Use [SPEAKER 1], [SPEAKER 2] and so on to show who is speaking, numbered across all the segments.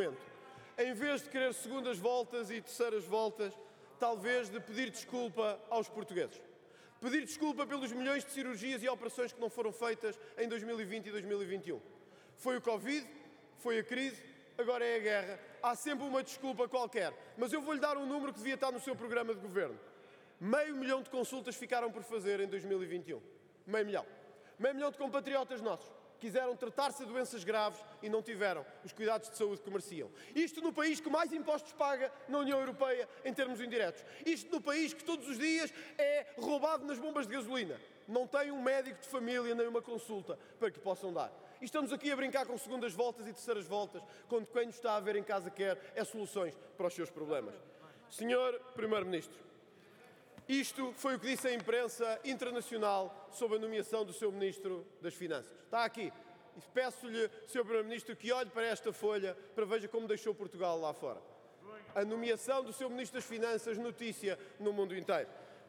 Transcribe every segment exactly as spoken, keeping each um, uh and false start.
[SPEAKER 1] momento, em vez de querer segundas voltas e terceiras voltas, talvez de pedir desculpa aos portugueses. Pedir desculpa pelos milhões de cirurgias e operações que não foram feitas em dois mil e vinte e dois mil e vinte e um. Foi o Covid, foi a crise, agora é a guerra. Há sempre uma desculpa qualquer. Mas eu vou-lhe dar um número que devia estar no seu programa de governo. Meio milhão de consultas ficaram por fazer em dois mil e vinte e um. Meio milhão. Meio milhão de compatriotas nossos quiseram tratar-se de doenças graves e não tiveram os cuidados de saúde que mereciam. Isto no país que mais impostos paga na União Europeia em termos indiretos. Isto no país que todos os dias é roubado nas bombas de gasolina. Não tem um médico de família nem uma consulta para que possam dar. E estamos aqui a brincar com segundas voltas e terceiras voltas, quando quem nos está a ver em casa quer é soluções para os seus problemas. Senhor Primeiro-Ministro, isto foi o que disse a imprensa internacional sobre a nomeação do seu Ministro das Finanças. Está aqui. E peço-lhe, senhor Primeiro-Ministro, que olhe para esta folha para veja como deixou Portugal lá fora. A nomeação do seu Ministro das Finanças, notícia no mundo inteiro.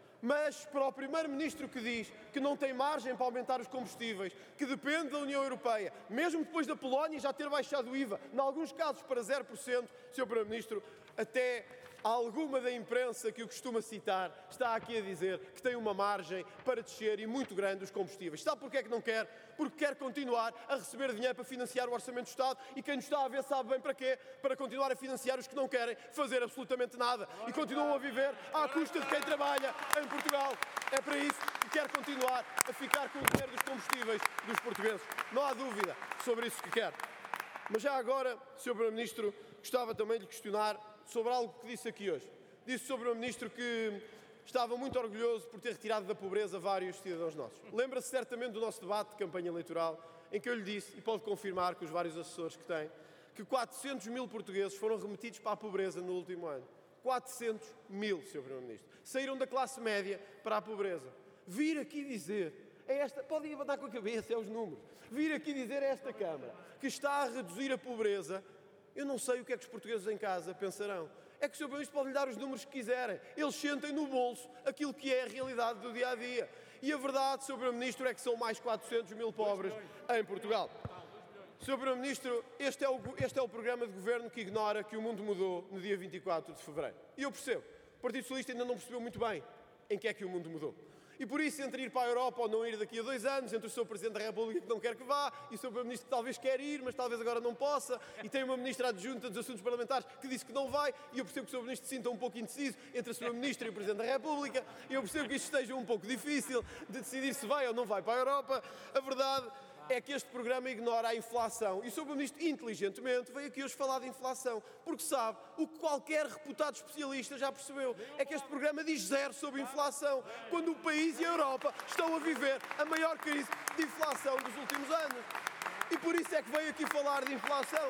[SPEAKER 1] Mas para o Primeiro-Ministro que diz que não tem margem para aumentar os combustíveis, que depende da União Europeia, mesmo depois da Polónia já ter baixado o I V A, em alguns casos para zero por cento, senhor Primeiro-Ministro, até alguma da imprensa que o costuma citar está aqui a dizer que tem uma margem para descer e muito grande os combustíveis. Sabe porquê é que não quer? Porque quer continuar a receber dinheiro para financiar o Orçamento do Estado e quem nos está a ver sabe bem para quê? Para continuar a financiar os que não querem fazer absolutamente nada e continuam a viver à custa de quem trabalha em Portugal. É para isso que quer continuar a ficar com o dinheiro dos combustíveis dos portugueses. Não há dúvida sobre isso que quer. Mas já agora, senhor Primeiro-Ministro, gostava também de lhe questionar sobre algo que disse aqui hoje. Disse sobre o Ministro que estava muito orgulhoso por ter retirado da pobreza vários cidadãos nossos. Lembra-se certamente do nosso debate de campanha eleitoral, em que eu lhe disse, e pode confirmar com os vários assessores que tem, que quatrocentos mil portugueses foram remetidos para a pobreza no último ano. quatrocentos mil, senhor Primeiro-Ministro. Saíram da classe média para a pobreza. Vir aqui dizer, é esta, podem levantar com a cabeça, é os números, vir aqui dizer a esta Câmara que está a reduzir a pobreza. Eu não sei o que é que os portugueses em casa pensarão. É que o senhor Primeiro-Ministro pode lhe dar os números que quiserem. Eles sentem no bolso aquilo que é a realidade do dia-a-dia. E a verdade, senhor Primeiro-Ministro, é que são mais quatrocentos mil pobres em Portugal. senhor Primeiro-Ministro, este é, o, este é o programa de governo que ignora que o mundo mudou no dia vinte e quatro de fevereiro. E eu percebo. O Partido Socialista ainda não percebeu muito bem em que é que o mundo mudou. E por isso, entre ir para a Europa ou não ir daqui a dois anos, entre o seu Presidente da República que não quer que vá e o seu Primeiro-Ministro que talvez quer ir, mas talvez agora não possa, e tem uma Ministra Adjunta dos Assuntos Parlamentares que disse que não vai, e eu percebo que o seu Ministro se sinta um pouco indeciso entre a sua Ministra e o Presidente da República, e eu percebo que isto esteja um pouco difícil de decidir se vai ou não vai para a Europa. A verdade é que este programa ignora a inflação. E o senhor Primeiro-Ministro, inteligentemente, veio aqui hoje falar de inflação, porque sabe o que qualquer reputado especialista já percebeu, é que este programa diz zero sobre inflação, quando o país e a Europa estão a viver a maior crise de inflação dos últimos anos. E por isso é que veio aqui falar de inflação.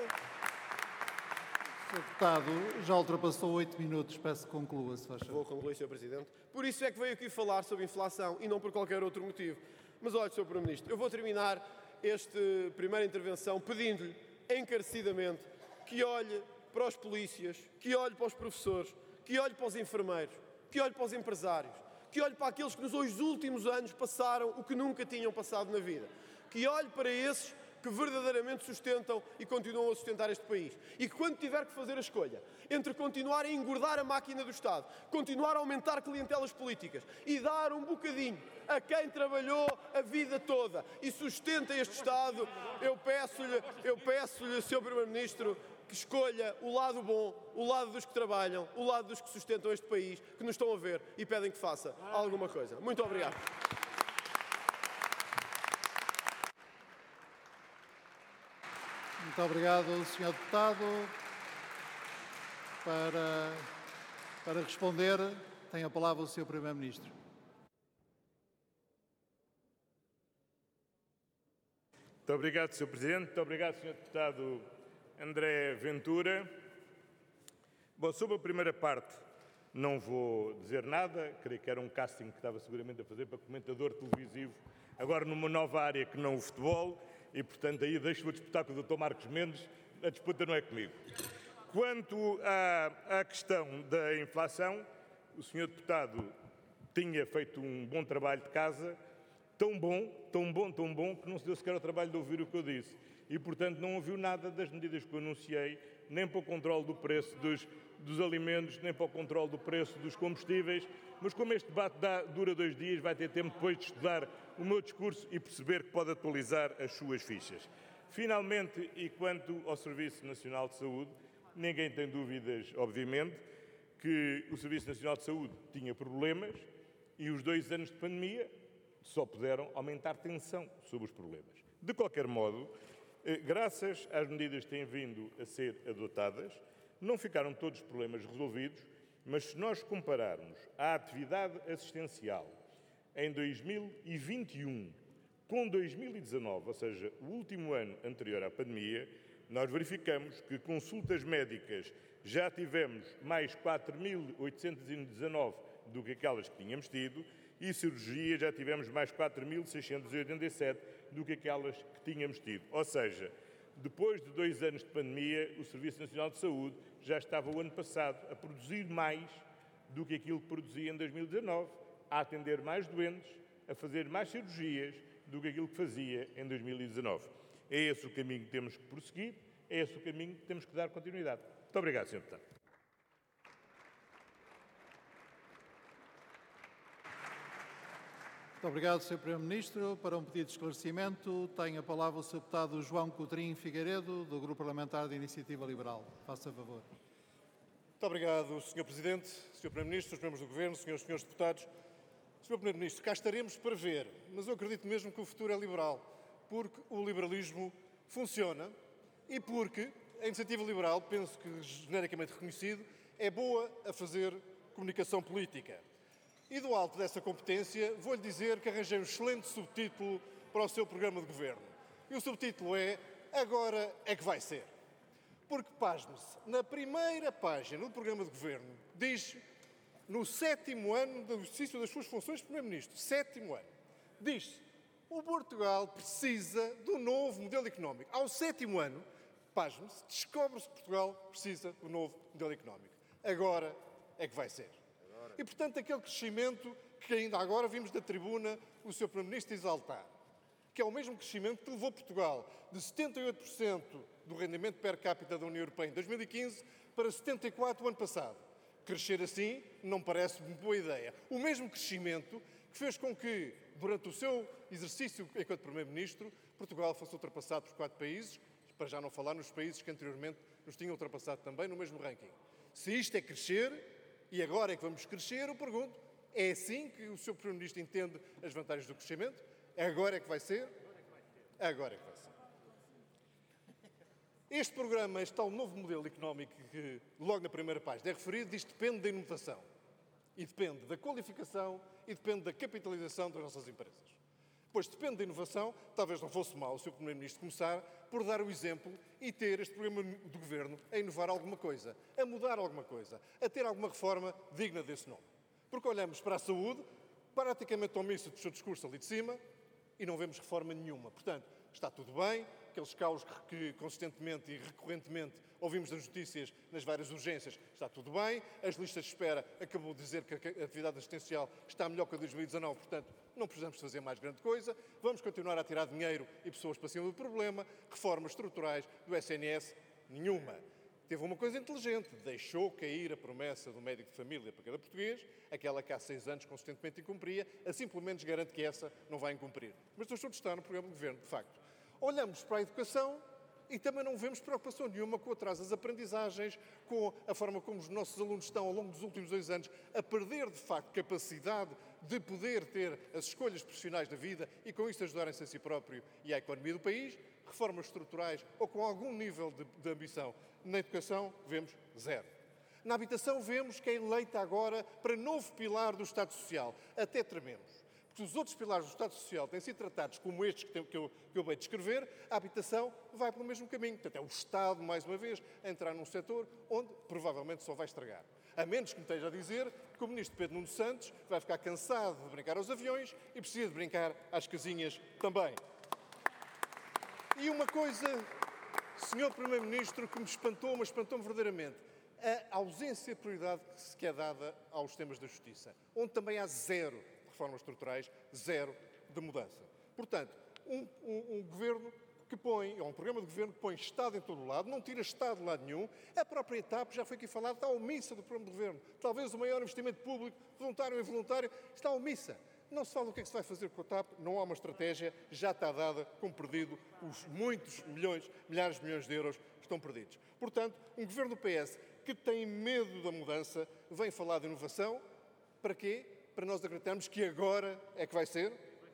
[SPEAKER 2] senhor Deputado, já ultrapassou oito minutos, peço que conclua, se faz favor.
[SPEAKER 1] Vou concluir, senhor Presidente. Por isso é que veio aqui falar sobre inflação e não por qualquer outro motivo. Mas olha, senhor Primeiro-Ministro, eu vou terminar esta primeira intervenção pedindo-lhe encarecidamente que olhe para os polícias, que olhe para os professores, que olhe para os enfermeiros, que olhe para os empresários, que olhe para aqueles que nos últimos anos passaram o que nunca tinham passado na vida, que olhe para esses que verdadeiramente sustentam e continuam a sustentar este país. E que quando tiver que fazer a escolha entre continuar a engordar a máquina do Estado, continuar a aumentar clientelas políticas e dar um bocadinho a quem trabalhou a vida toda e sustenta este Estado, eu peço-lhe, eu peço-lhe, senhor Primeiro-Ministro, que escolha o lado bom, o lado dos que trabalham, o lado dos que sustentam este país, que nos estão a ver e pedem que faça alguma coisa. Muito obrigado.
[SPEAKER 2] Muito obrigado, senhor Deputado. Para, para responder, tem a palavra o senhor Primeiro-Ministro.
[SPEAKER 3] Muito obrigado, senhor Presidente. Muito obrigado, senhor Deputado André Ventura. Bom, sobre a primeira parte, não vou dizer nada. Creio que era um casting que estava seguramente a fazer para comentador televisivo, agora numa nova área que não o futebol. E, portanto, aí deixo-o disputar com o doutor Marcos Mendes, a disputa não é comigo. Quanto à, à questão da inflação, o senhor deputado tinha feito um bom trabalho de casa, tão bom, tão bom, tão bom, que não se deu sequer ao trabalho de ouvir o que eu disse. E, portanto, não ouviu nada das medidas que eu anunciei nem para o controle do preço dos, dos alimentos, nem para o controle do preço dos combustíveis, mas como este debate dá, dura dois dias, vai ter tempo depois de estudar o meu discurso e perceber que pode atualizar as suas fichas. Finalmente, e quanto ao Serviço Nacional de Saúde, ninguém tem dúvidas, obviamente, que o Serviço Nacional de Saúde tinha problemas e os dois anos de pandemia só puderam aumentar tensão sobre os problemas. De qualquer modo, graças às medidas que têm vindo a ser adotadas, não ficaram todos os problemas resolvidos, mas se nós compararmos a atividade assistencial em dois mil e vinte e um com dois mil e dezanove, ou seja, o último ano anterior à pandemia, nós verificamos que consultas médicas já tivemos mais quatro mil oitocentos e dezanove do que aquelas que tínhamos tido e cirurgia já tivemos mais quatro mil seiscentos e oitenta e sete do que aquelas que tínhamos tido. Ou seja, depois de dois anos de pandemia, o Serviço Nacional de Saúde já estava o ano passado a produzir mais do que aquilo que produzia em dois mil e dezanove, a atender mais doentes, a fazer mais cirurgias do que aquilo que fazia em dois mil e dezanove. É esse o caminho que temos que prosseguir, é esse o caminho que temos que dar continuidade. Muito obrigado, senhor Deputado.
[SPEAKER 2] Muito obrigado, senhor Primeiro-Ministro. Para um pedido de esclarecimento, tem a palavra o senhor Deputado João Coutrinho Figueiredo, do Grupo Parlamentar da Iniciativa Liberal. Faça favor.
[SPEAKER 4] Muito obrigado, senhor Presidente, senhor Primeiro-Ministro, os membros do Governo, senhores e senhores deputados. senhor Primeiro-Ministro, cá estaremos para ver, mas eu acredito mesmo que o futuro é liberal, porque o liberalismo funciona e porque a iniciativa liberal, penso que genericamente reconhecido, é boa a fazer comunicação política. E do alto dessa competência, vou-lhe dizer que arranjei um excelente subtítulo para o seu programa de governo. E o subtítulo é Agora é que vai ser. Porque, pasme-se, na primeira página do programa de governo, diz, no sétimo ano do exercício das suas funções de Primeiro-Ministro, sétimo ano, diz-se, o Portugal precisa do novo modelo económico. Ao sétimo ano, pasme-se, descobre-se que Portugal precisa do novo modelo económico. Agora é que vai ser. E, portanto, aquele crescimento que ainda agora vimos da tribuna o senhor Primeiro-Ministro exaltar, que é o mesmo crescimento que levou Portugal de setenta e oito por cento do rendimento per capita da União Europeia em dois mil e quinze para setenta e quatro por cento o ano passado. Crescer assim não parece-me boa ideia. O mesmo crescimento que fez com que, durante o seu exercício enquanto Primeiro-Ministro, Portugal fosse ultrapassado por quatro países, para já não falar nos países que anteriormente nos tinham ultrapassado também no mesmo ranking. Se isto é crescer, e agora é que vamos crescer, eu pergunto, é assim que o senhor Primeiro-Ministro entende as vantagens do crescimento? Agora é que vai ser? Agora é que vai ser. Este programa, este tal novo modelo económico que logo na primeira página é referido, diz que depende da inovação. E depende da qualificação e depende da capitalização das nossas empresas. Pois depende da inovação, talvez não fosse mal o senhor Primeiro-Ministro começar por dar o exemplo e ter este programa de governo a inovar alguma coisa, a mudar alguma coisa, a ter alguma reforma digna desse nome. Porque olhamos para a saúde, praticamente omisso do seu discurso ali de cima, e não vemos reforma nenhuma. Portanto, está tudo bem, aqueles caos que consistentemente e recorrentemente ouvimos nas notícias, nas várias urgências, está tudo bem. As listas de espera, acabou de dizer que a atividade assistencial está melhor que a dois mil e dezanove, portanto, não precisamos fazer mais grande coisa. Vamos continuar a tirar dinheiro e pessoas para cima do problema. Reformas estruturais do S N S, nenhuma. Teve uma coisa inteligente, deixou cair a promessa do médico de família para cada português, aquela que há seis anos consistentemente incumpria, assim pelo menos garante que essa não vai incumprir. Mas deixou de estar no programa de governo, de facto. Olhamos para a educação e também não vemos preocupação nenhuma com o atraso das aprendizagens, com a forma como os nossos alunos estão ao longo dos últimos dois anos a perder, de facto, capacidade de poder ter as escolhas profissionais da vida e com isso ajudarem-se a si próprio e à economia do país, reformas estruturais ou com algum nível de, de ambição. Na educação, vemos zero. Na habitação, vemos que é eleita agora para novo pilar do Estado Social. Até trememos. Porque os outros pilares do Estado Social têm sido tratados como estes que, tem, que, eu, que eu venho descrever, a habitação vai pelo mesmo caminho. Portanto, é o Estado, mais uma vez, a entrar num setor onde provavelmente só vai estragar. A menos que me esteja a dizer que o Ministro Pedro Nuno Santos vai ficar cansado de brincar aos aviões e precisa de brincar às casinhas também. E uma coisa, senhor Primeiro-Ministro, que me espantou, mas espantou-me verdadeiramente, a ausência de prioridade que se é dada aos temas da justiça, onde também há zero de reformas estruturais, zero de mudança. Portanto, um, um, um governo que põe, é um programa de governo que põe Estado em todo o lado, não tira Estado de lado nenhum. A própria E T A P, já foi aqui falado, está omissa do programa de governo. Talvez o maior investimento público, voluntário ou involuntário, está omissa. Não se fala do que é que se vai fazer com a T A P, não há uma estratégia, já está dada como perdido, os muitos milhões, milhares de milhões de euros estão perdidos. Portanto, um governo do P S que tem medo da mudança vem falar de inovação. Para quê? Para nós acreditarmos que agora é que vai ser?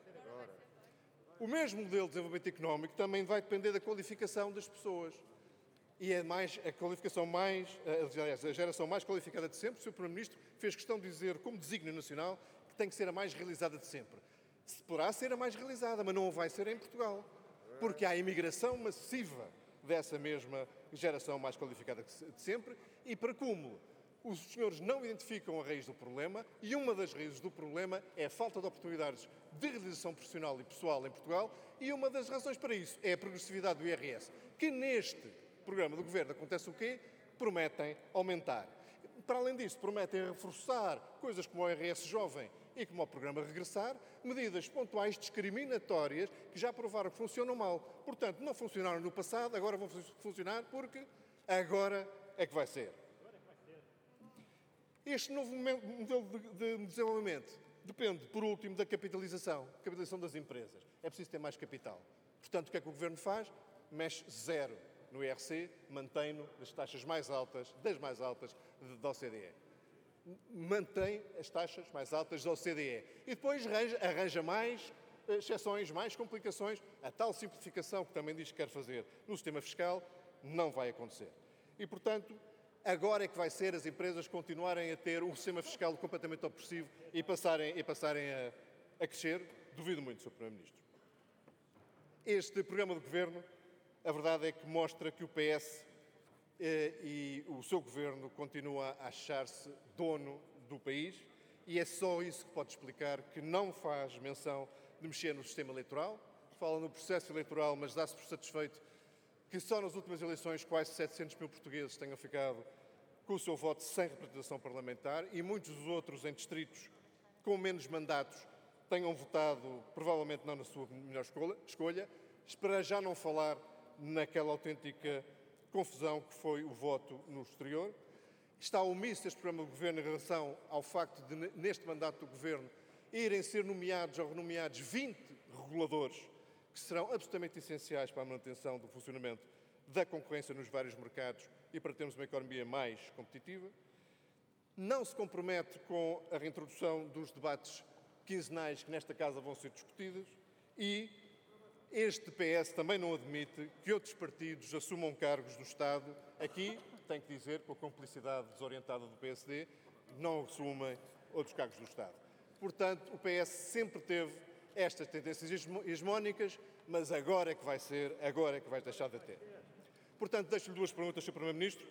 [SPEAKER 4] O mesmo modelo de desenvolvimento económico também vai depender da qualificação das pessoas. E é mais, a qualificação mais, aliás, a geração mais qualificada de sempre. O senhor Primeiro-Ministro fez questão de dizer, como desígnio nacional, que tem que ser a mais realizada de sempre. Se poderá ser a mais realizada, mas não vai ser em Portugal. Porque há imigração massiva dessa mesma geração mais qualificada de sempre. E, para cúmulo, os senhores não identificam a raiz do problema, e uma das raízes do problema é a falta de oportunidades de realização profissional e pessoal em Portugal, e uma das razões para isso é a progressividade do I R S, que neste programa do Governo acontece o quê? Prometem aumentar. Para além disso, prometem reforçar coisas como o I R S jovem e como o programa Regressar, medidas pontuais discriminatórias que já provaram que funcionam mal. Portanto, não funcionaram no passado, agora vão funcionar porque agora é que vai ser. Este novo modelo de desenvolvimento depende, por último, da capitalização, capitalização das empresas. É preciso ter mais capital. Portanto, o que é que o Governo faz? Mexe zero no I R C, mantém-no nas taxas mais altas, das mais altas da O C D E. Mantém as taxas mais altas da O C D E. E depois arranja, arranja mais exceções, mais complicações. A tal simplificação que também diz que quer fazer no sistema fiscal não vai acontecer. E, portanto, agora é que vai ser as empresas continuarem a ter um sistema fiscal completamente opressivo e passarem, e passarem a, a crescer? Duvido muito, senhor Primeiro-Ministro. Este programa de governo, a verdade é que mostra que o P S eh, e o seu governo continua a achar-se dono do país, e é só isso que pode explicar que não faz menção de mexer no sistema eleitoral. Fala no processo eleitoral, mas dá-se por satisfeito que só nas últimas eleições quase setecentos mil portugueses tenham ficado com o seu voto sem representação parlamentar, e muitos dos outros em distritos com menos mandatos tenham votado provavelmente não na sua melhor escolha, para já não falar naquela autêntica confusão que foi o voto no exterior. Está omisso este programa de governo em relação ao facto de, neste mandato do governo, irem ser nomeados ou renomeados vinte reguladores que serão absolutamente essenciais para a manutenção do funcionamento da concorrência nos vários mercados e para termos uma economia mais competitiva. Não se compromete com a reintrodução dos debates quinzenais que nesta Casa vão ser discutidos, e este P S também não admite que outros partidos assumam cargos do Estado. Aqui, tenho que dizer, com a cumplicidade desorientada do P S D, não assumem outros cargos do Estado. Portanto, o P S sempre teve estas tendências hegemónicas, mas agora é que vai ser, agora é que vai deixar de ter. Portanto, deixo-lhe duas perguntas, senhor Primeiro-Ministro.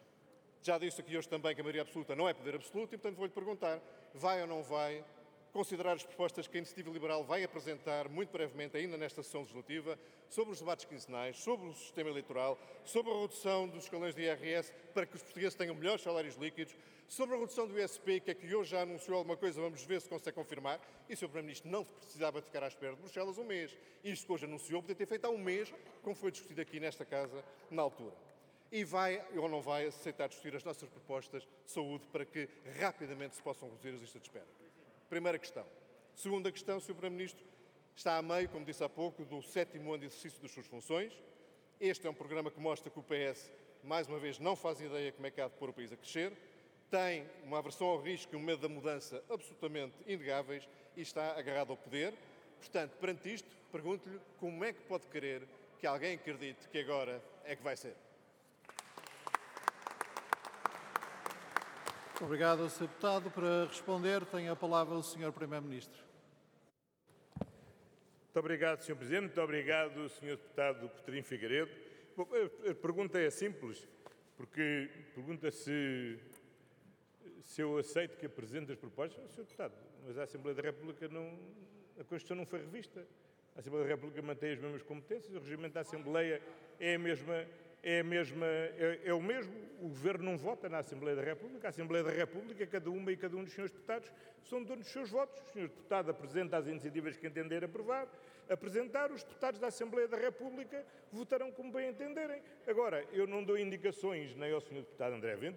[SPEAKER 4] Já disse aqui hoje também que a maioria absoluta não é poder absoluto, e, portanto, vou-lhe perguntar, vai ou não vai considerar as propostas que a Iniciativa Liberal vai apresentar muito brevemente, ainda nesta sessão legislativa, sobre os debates quinzenais, sobre o sistema eleitoral, sobre a redução dos escalões de I R S para que os portugueses tenham melhores salários líquidos, sobre a redução do I S P, que é que hoje já anunciou alguma coisa, vamos ver se consegue confirmar, e o senhor Primeiro-Ministro não precisava ficar à espera de Bruxelas um mês. Isto que hoje anunciou podia ter feito há um mês, como foi discutido aqui nesta Casa na altura. E vai ou não vai aceitar discutir as nossas propostas de saúde para que rapidamente se possam reduzir as listas de espera? Primeira questão. Segunda questão, senhor Primeiro-Ministro, está a meio, como disse há pouco, do sétimo ano de exercício das suas funções. Este é um programa que mostra que o P S, mais uma vez, não faz ideia como é que há de pôr o país a crescer, tem uma aversão ao risco e um medo da mudança absolutamente inegáveis e está agarrado ao poder. Portanto, perante isto, pergunto-lhe como é que pode querer que alguém acredite que agora é que vai ser?
[SPEAKER 2] Obrigado, senhor Deputado. Para responder, tem a palavra o senhor Primeiro-Ministro.
[SPEAKER 3] Muito obrigado, senhor Presidente. Muito obrigado, senhor Deputado Coutinho Figueiredo. Bom, a pergunta é simples, porque pergunta se, se eu aceito que apresente as propostas. Senhor Deputado, mas a Assembleia da República não... a Constituição não foi revista. A Assembleia da República mantém as mesmas competências, o regimento da Assembleia é a mesma, é, a mesma, é, é o mesmo. O Governo não vota na Assembleia da República. A Assembleia da República, cada uma e cada um dos senhores deputados, são donos dos seus votos. O senhor deputado apresenta as iniciativas que entender aprovar, apresentar, os deputados da Assembleia da República votarão como bem entenderem. Agora, eu não dou indicações nem ao senhor deputado André Ventura,